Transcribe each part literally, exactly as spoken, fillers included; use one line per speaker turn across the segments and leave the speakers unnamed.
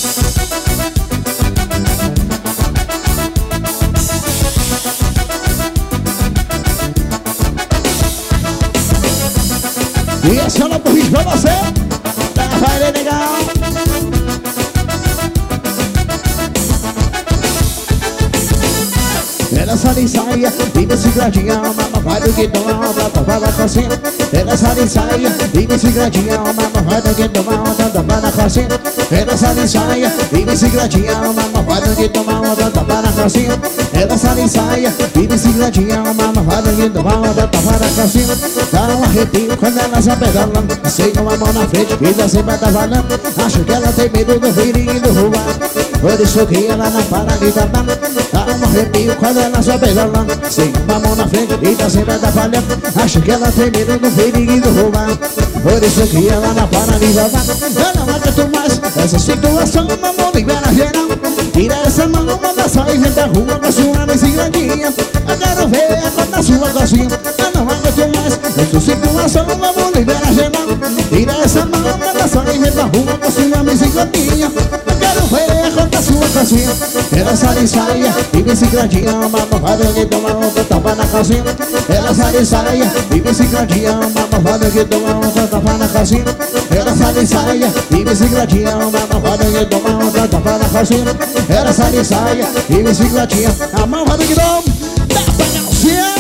E essa é uma burrice pra você. Tá, vai, legal. Ela sai de saia, vive segredinha, mama vai do que toma, tata vai na cozinha. Ela sai de saia, vive segredinha, mama vai do que toma, tata vai na cozinha. Ela sai de saia, vive segredinha, mama vai do que toma, tata vai na cozinha. Ela sai de saia, vive segredinha, mama vai do que toma, tata vai na cozinha. Dá um arrepio quando ela se pedalando, sem uma mão na frente e da cima tá valendo. Acho que ela tem medo do perigo do rua, por isso que ela não para de dar. Dá um arrepio quando ela só pedalando, sem uma mão na frente e tá sempre atrapalhando. Acho que ela tem medo do perigo do roubar, por isso que ela não para de dar. Eu não aguento mais essa situação, mamão, libera geral. Tira essa mão, manda sair da rua com a sua bicicletinha. Eu quero ver a cor da sua cozinha. Eu não aguento mais essa situação, mamão, libera geral. Tira essa mão, manda sair da rua com a sua bicicletinha. Eu quero ver a cor da sua cozinha. Ela sai de saia e bicicletinha, mamão vai do que toma outra tapa na cozinha. Ela sai de saia e bicicletinha, mamão vai do que toma outra tapa na cozinha. Ela sai de saia e bicicletinha, mamão vai do que toma outra tapa na cozinha. Ela sai de saia e bicicletinha, a mão vai do que toma tapa na cozinha.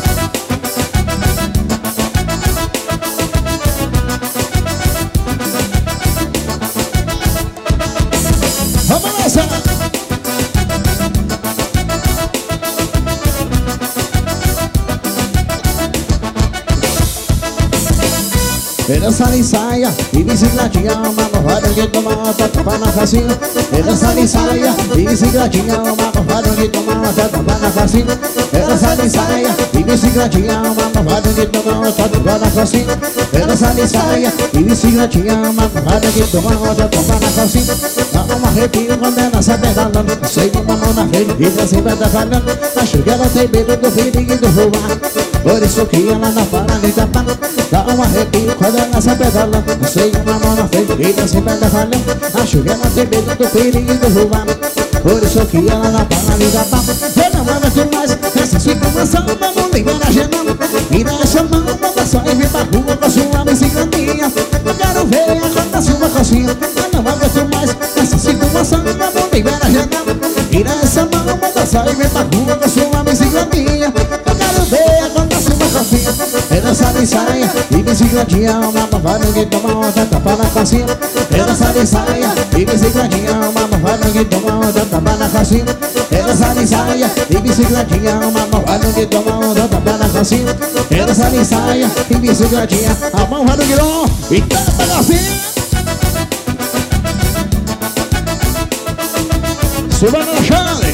Vamos nessa! Ela sai de saia e bicicletinha, mamão vai do que toma outra tapa na cozinha. Ela sai de saia e bicicletinha, mamão vai do que toma outra tapa na cozinha. Ela sai de saia e bicicletinha, mamão vai do que toma outra tapa na cozinha. Ela sai de saia e bicicletinha, mamão vai do que toma outra tapa na cozinha. Dá um arrepio quando ela sai pedalando, sem uma mão na frente e tá sempre atrapalhando. Acho que ela tem medo do perigo do roubar, por isso que ela não para de tapar. Dá um arrepio quando ela sai pedalando, sem uma mão na frente e tá sempre atrapalhando. Acho que ela tem medo do perigo do roubar, por isso que ela não para de tapar. Eu não aguento mais essa situação, mamão, libera geral. Tira essa mão, manda só ir pra rua com a sua bicicletinha. Eu quero ver a cor da sua cozinha. Eu não aguento mais essa situação, mamão, libera geral. Tira essa mão, manda só ir pra rua com a sua bicicletinha. Eu quero ver a cor da sua cozinha. Ela sai de saia e bicicletinha, mamão vai do que toma outra tapa na cozinha. Ela sai de saia e bicicletinha, mamão vai do que toma outra tapa na cozinha. Ela sai de saia e bicicletinha, mamão vai do que toma outra tapa na cozinha. Ela sai de saia e bicicletinha, a mão vai do que toma e tapa na cozinha. Suba na chave.